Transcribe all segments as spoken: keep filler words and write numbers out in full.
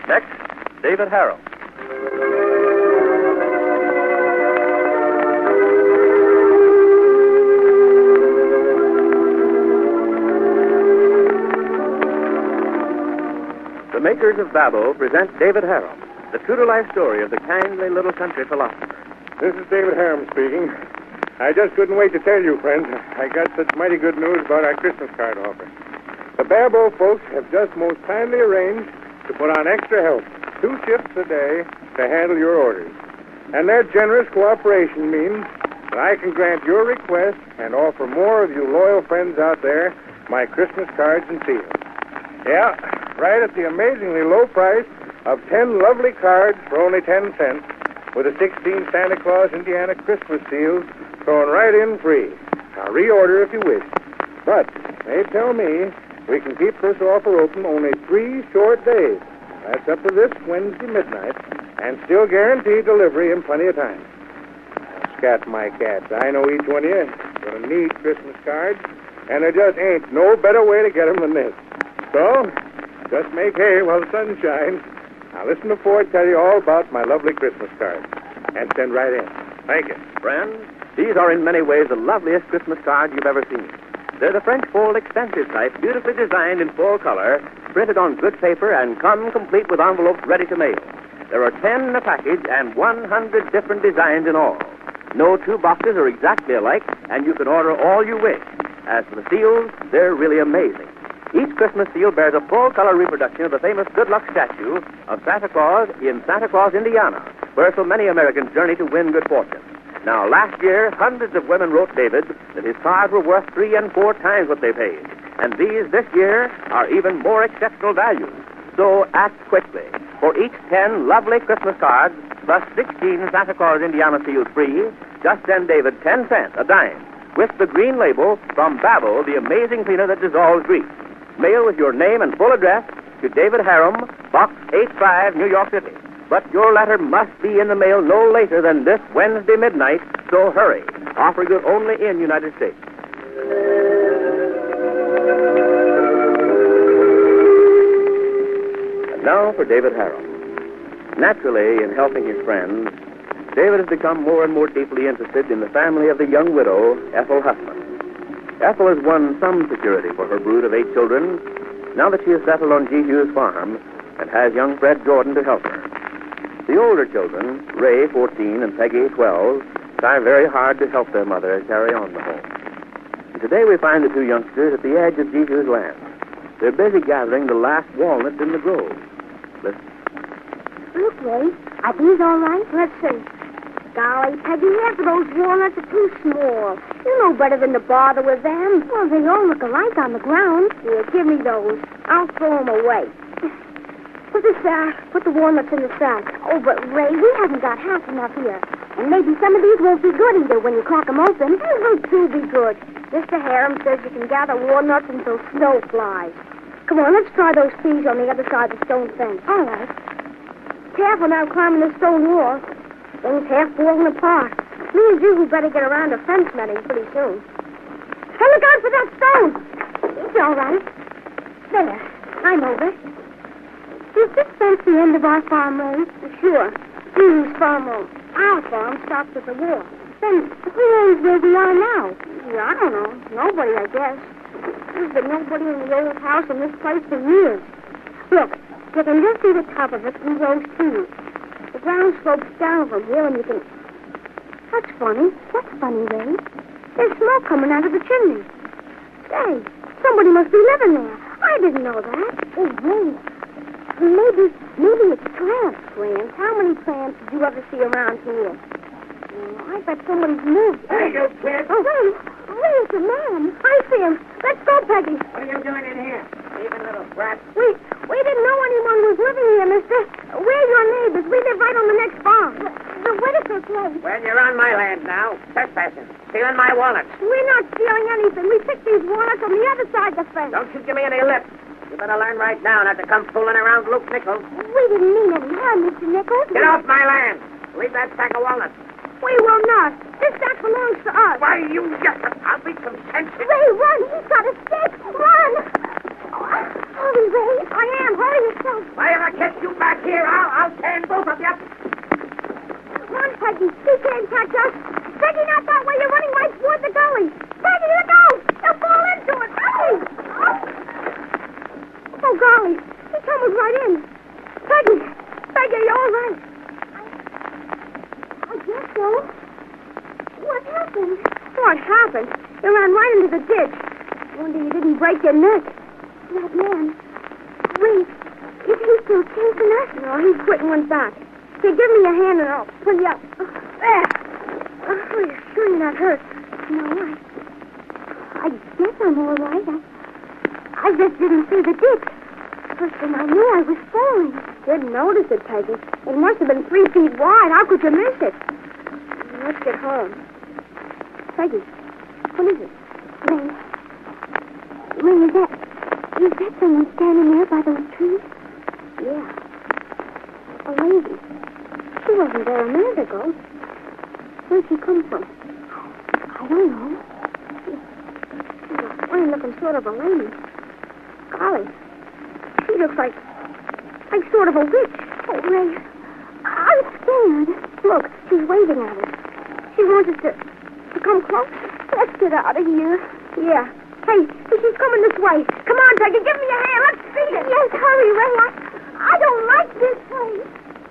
Text, David Harum. The makers of Babel present David Harum, the true-to-life story of the kindly little country philosopher. This is David Harum speaking. I just couldn't wait to tell you, friends. I got such mighty good news about our Christmas card offer. The Babel folks have just most kindly arranged to put on extra help, two shifts a day, to handle your orders. And their generous cooperation means that I can grant your request and offer more of you loyal friends out there my Christmas cards and seals. Yeah, right at the amazingly low price of ten lovely cards for only ten cents, with a sixteen Santa Claus Indiana Christmas seals thrown right in free. Now, reorder if you wish. But they tell me we can keep this offer open only three short days. That's up to this Wednesday midnight, and still guarantee delivery in plenty of time. Now, scat my cats, I know each one of you is going to need Christmas cards, and there just ain't no better way to get them than this. So, just make hay while the sun shines. Now, listen to Ford tell you all about my lovely Christmas cards, and send right in. Thank you. Friends, these are in many ways the loveliest Christmas cards you've ever seen. They're the French fold extensive type, beautifully designed in full color, printed on good paper, and come complete with envelopes ready to mail. There are ten in a package and one hundred different designs in all. No two boxes are exactly alike, and you can order all you wish. As for the seals, they're really amazing. Each Christmas seal bears a full-color reproduction of the famous Good Luck statue of Santa Claus in Santa Claus, Indiana, where so many Americans journey to win good fortune. Now, last year, hundreds of women wrote David that his cards were worth three and four times what they paid. And these, this year, are even more exceptional values. So act quickly. For each ten lovely Christmas cards, plus sixteen Santa Claus Indiana seals free, just send David ten cents, a dime, with the green label from Babel, the amazing cleaner that dissolves grease. Mail with your name and full address to David Harum, Box eighty-five, New York City. But your letter must be in the mail no later than this Wednesday midnight, so hurry. Offer good only in United States. And now for David Harum. Naturally, in helping his friends, David has become more and more deeply interested in the family of the young widow, Ethel Huffman. Ethel has won some security for her brood of eight children, now that she has settled on G. Hughes' farm and has young Fred Jordan to help her. The older children, Ray, fourteen, and Peggy, twelve, try very hard to help their mother carry on the home. And today we find the two youngsters at the edge of G. Hughes' land. They're busy gathering the last walnuts in the grove. Listen. Look, Ray, are these all right? Let's see. Golly, Peggy, half of those walnuts are too small. You know better than to bother with them. Well, they all look alike on the ground. Here, give me those. I'll throw them away. Put the sack, put the walnuts in the sack. Oh, but Ray, we haven't got half enough here. And maybe some of these won't be good either when you crack them open. They will too be good. Mister Harum says you can gather walnuts until snow flies. Come on, let's try those trees on the other side of the stone fence. All right. Careful now climbing the stone wall. Things half falling apart. Me and you better get around to fence netting pretty soon. Hey, look out for that stone. It's all right. There. I'm over. Is this fence the end of our farm, Ray? Sure. Hugh's farm road. Our farm stops at the wall. Then who owns where we are now? Yeah, I don't know. Nobody, I guess. There's been nobody in the old house in this place for years. Look, you can just see the top of it through those trees. The ground slopes down from here, and you can... That's funny. What's funny, Ray? There's smoke coming out of the chimney. Say, somebody must be living there. I didn't know that. Oh, Ray. Maybe, maybe it's plants, plants. How many plants did you ever see around here? Oh, I bet somebody's moved. Hey, you kid. Oh, Ray. Ray, it's a man. I see him. Let's go, Peggy. What are you doing in here? Even little brat. We, we didn't know anyone was living here, mister. We're your neighbors. We live right on the next farm. The Whitaker place. Well, you're on my land now. Trespassing. Stealing my walnuts. We're not stealing anything. We picked these walnuts on the other side of the fence. Don't you give me any lip. You better learn right now not to come fooling around Luke Nichols. We didn't mean any harm, Mister Nichols. Get off my land. Leave that sack of walnuts. We will not. This sack belongs to us. Why, you just... I'll beat some sense in... Ray, run. He's got a stick. Run. Oh, Hurry, Ray. I am. Hurry yourself. Why, if I catch you back here, I'll, I'll sand both of you. Run, Peggy. He can't catch us. Peggy, not that way. You're running right toward the gully. Peggy, look out. You'll fall into it. Hurry. Oh, golly. He tumbled right in. Peggy. Peggy, are you all right? I, I guess so. What happened? What happened? You ran right into the ditch. Wonder you didn't break your neck. That man. Wait. Is he still chasing us? No, he's quit and went back. Here, give me your hand and I'll pull you up. Oh, there. Oh, you're sure you're not hurt? No, I... I guess I'm all right. I, I just didn't see the ditch. First thing I knew, I was falling. Didn't notice it, Peggy. It must have been three feet wide. How could you miss it? Let's get home. Peggy, what is it? Ray. Ray, is that... Is that someone standing there by those trees? Yeah. A lady. She wasn't there a minute ago. Where'd she come from? I don't know. She, she's a funny-looking sort of a lady. Golly. She looks like... like sort of a witch. Oh, Ray. I'm scared. Look, she's waving at us. She wants us to... to come close. Let's get out of here. Yeah. Hey, she's coming this way. Come on, Peggy, give me your hand. Let's see it. Yes, hurry, Ray. I, I don't like this place.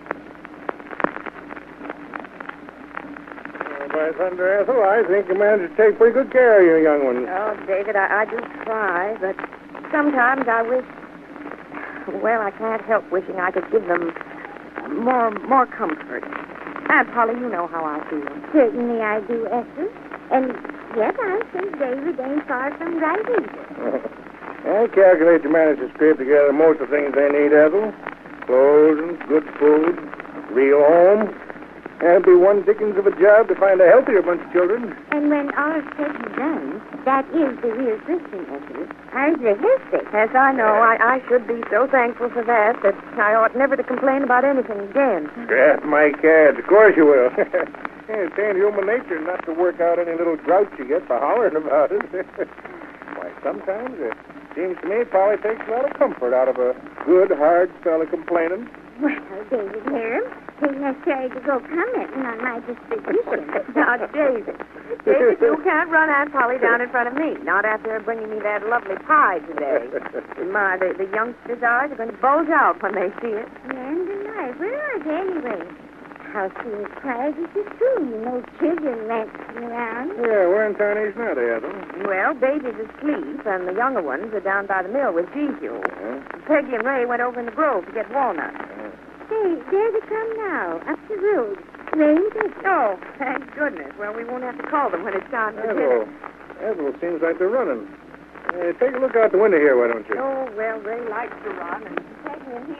Well, by thunder, Ethel, I think you managed to take pretty good care of your young ones. Oh, David, I, I do try, but sometimes I wish... Well, I can't help wishing I could give them more more comfort. Aunt Polly, you know how I feel. Certainly I do, Esther. And yes, I think David ain't far from right either. I calculate you managed to scrape together most of the things they need, Ethel. Clothes, good food, real home. That'd be one dickens of a job to find a healthier bunch of children. And when all's said and done, that is the real Christian, Esther. How's the history? Yes, I know. I, I should be so thankful for that that I ought never to complain about anything again. Scrap my cat. Of course you will. It's ain't human nature not to work out any little grouch you get by hollering about it. Why, sometimes it seems to me Polly takes a lot of comfort out of a good, hard fella complaining. Well, David Hiram, he's necessary to go commenting on my disposition. Now, David. David, you can't run Aunt Polly down in front of me. Not after bringing me that lovely pie today. My, the, the youngsters' eyes are going to bulge out when they see it. And alive. Where are they anyway? How she is quiet as you too. You know, children rancing around. Yeah, where in tarnation are they, Ethel? Well, Baby's asleep, and the younger ones are down by the mill with Gigi. Yeah. Peggy and Ray went over in the grove to get walnuts. Hey, there they come now, up the road. Ray, they... Oh, thank goodness. Well, we won't have to call them when it's time for Ethel. dinner. Ethel, seems like they're running. Uh, take a look out the window here, why don't you? Oh, well, Ray likes to run, and Peggy and he...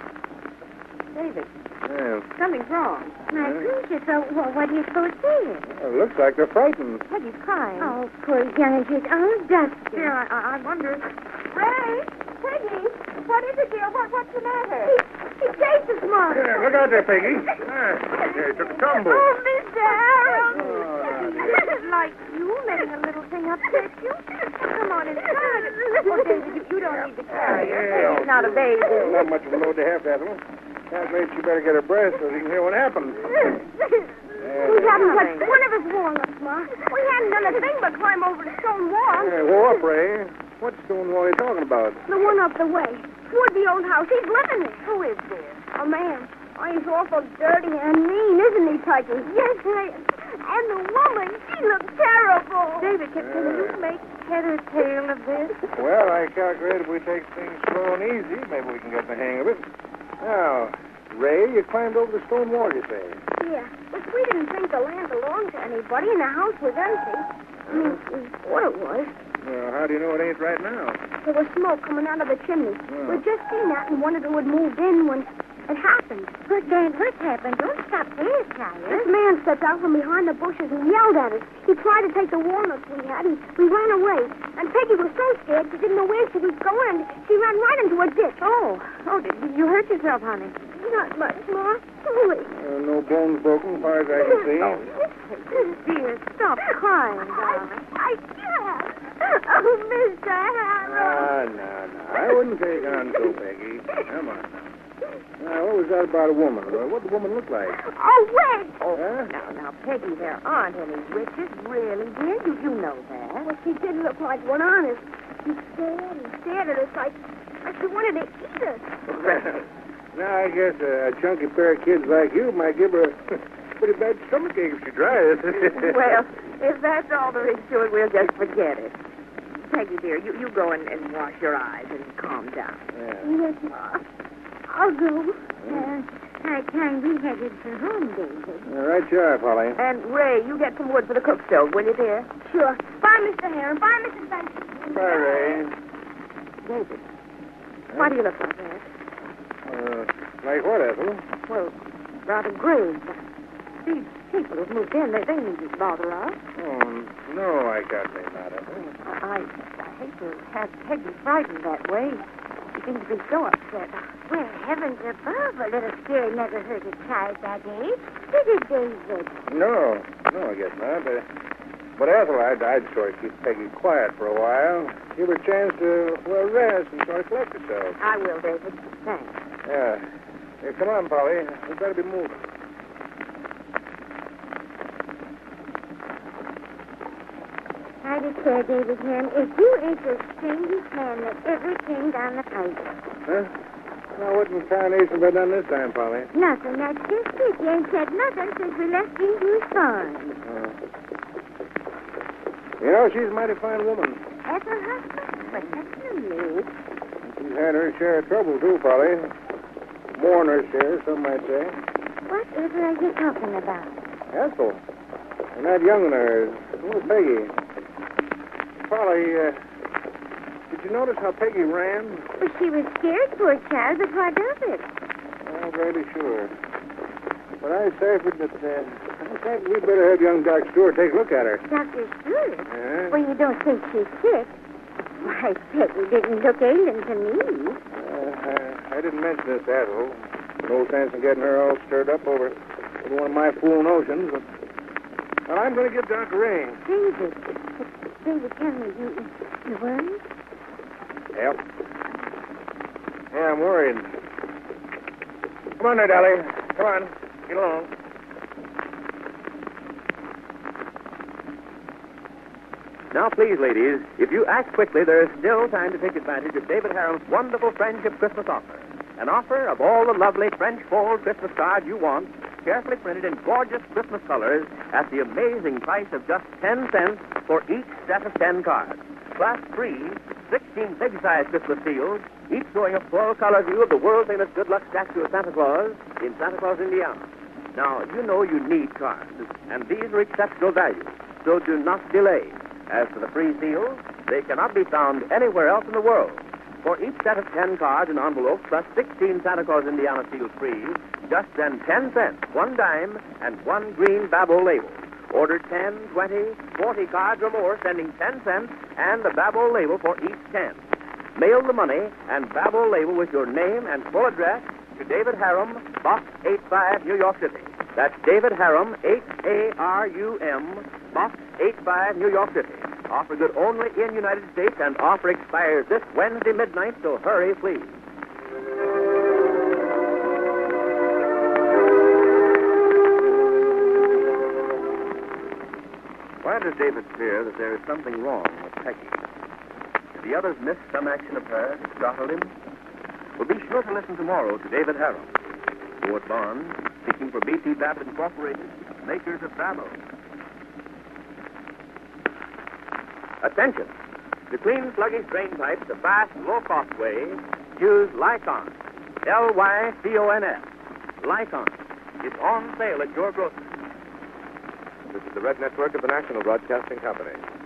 David, Yeah. something's wrong. My gracious, so well, what do you suppose it is? Well, it looks like they're frightened. Peggy's crying. Oh, poor young, she's all dusty. Yeah, I, I wonder... Ray, Peggy, what is it, dear? What, what's the matter? He, he chased us, Mom. Yeah, look out there, Peggy. Ah, yeah, he took a tumble. Oh, Mister Harold. Oh, This is like you letting a little thing upset you. Come on inside. Oh, David, you, you don't need to carry her. Yeah. She's not a baby. Well, not much of a load to have, Ethel. Calculate you better get her breast so she can hear what happened. We haven't touched one of his walnuts, Ma. We hadn't done a thing but climb over the stone wall. Hey, whoa up, Ray. What stone wall are you talking about? The one up the way. Toward the old house. He's living there. Who is this? A man. Oh, he's awful dirty and mean, isn't he, Peggy? Yes, I... And the woman, she looks terrible. David, can, can you make head or tail of this? Well, I calculate if we take things slow and easy, maybe we can get the hang of it. Now, Ray, you climbed over the stone wall, you say? Yeah, but we didn't think the land belonged to anybody, and the house was empty. I mean, we thought it was. Well, how do you know it ain't right now? There was smoke coming out of the chimney. Hmm. We'd just seen that and wondered who had moved in when... It happened. What, Dan, what happened? Don't stop there, This child. man stepped out from behind the bushes and yelled at us. He tried to take the walnuts we had, and we ran away. And Peggy was so scared she didn't know where she was going, and she ran right into a ditch. Oh, oh, did you hurt yourself, honey? Not much more. Only. Uh, no bones broken, as far as I can see. Dear, stop crying, darling. I can't. Oh, Mister Harrow. Ah, no, no. I wouldn't take on so, Peggy. Come on now. Now, what was that about a woman? What did the woman look like? Oh, wait. Oh, Huh? now, now, Peggy, there aren't any witches, really, dear. You, you know that. Well, she did look like one, honest. She stared and stared at us like, like she wanted to eat us. Now, I guess a, a chunky pair of kids like you might give her a pretty bad stomachache if she tries. Well, if that's all there is to it, we'll just forget it. Peggy, dear, you, you go and, and wash your eyes and calm down. Yeah. Yes, Ma. I'll go. Uh, high time we headed for home, David. All right, you are, Polly. And, Ray, you get some wood for the cook stove, will you, dear? Sure. Bye, Mister Heron. Bye, Missus Benson. Bye, Ray. David, why do you look like that? Uh, like what, Ethel? Well, rather grave. These people who've moved in, they, they needn't bother us. Oh, no, I can't say not, Ethel. I, I, I hate to have Peggy frightened that way. She seems to be so upset. Well, heavens above, a little scare never hurt a child that age. Did it, David? No, no, I guess not. But, but Ethel, I'd, I'd sort of keep Peggy quiet for a while. Give her a chance to, well, rest and sort of collect herself. I will, David. Thanks. Yeah. Here, come on, Polly. We better be moving. I declare, David Heron, if you ain't the strangest man that ever came down the pipe. Huh? Now, what in carnation have I done this time, Polly? Nothing. That's just it. You ain't said nothing since we left Greenview Farm. Uh, you know, she's a mighty fine woman. Ethel Huffman? But that's no news. She's had her share of trouble, too, Polly. More than her share, some might say. Whatever are you talking about? Ethel. And that young one of hers. Little Peggy. Polly, uh, did you notice how Peggy ran? Well, she was scared, poor child, but what of it? I'm really sure. But I ciphered that, uh, I think we'd better have young Doc Stewart take a look at her. Doctor Stewart? Yeah? Well, you don't think she's sick? Why, Peggy didn't look ailing to me. Uh, I, I didn't mention this to Ethel. No sense in getting her all stirred up over, over one of my fool notions. But, well, I'm going to give Doc a ring. David, David, tell me, you, you worried? Yep. Yeah, I'm worried. Come on there, Dolly. Come on. Get along. Now, please, ladies, if you act quickly, there is still time to take advantage of David Harum's wonderful Friendship Christmas offer. An offer of all the lovely French fold Christmas cards you want, carefully printed in gorgeous Christmas colors at the amazing price of just ten cents for each set of ten cards. Plus free sixteen big-size Christmas seals, each showing a full-color view of the world-famous good luck statue of Santa Claus in Santa Claus, Indiana. Now, you know you need cards, and these are exceptional values, so do not delay. As for the free seals, they cannot be found anywhere else in the world. For each set of ten cards in envelopes, plus sixteen Santa Claus Indiana seals free, just send ten cents, one dime, and one green Babel label. Order ten, twenty, forty cards or more, sending ten cents and the Babel label for each ten. Mail the money and Babel label with your name and full address to David Harum, Box eighty-five, New York City. That's David Harum, H A R U M, Box eighty-five, New York City. Offer good only in United States, and offer expires this Wednesday midnight, so hurry, please. Why does David fear that there is something wrong with Peggy? Did the others miss some action of hers that startled him? Well, be sure to listen tomorrow to David Harum. Stuart Barnes, speaking for B T Babbitt Incorporated, makers of Babel. Attention! To clean sluggish drain pipes the fast, low-cost way, use Lycon. L Y C O N S. Lycon. It's on sale at your grocery. This is the Red Network of the National Broadcasting Company.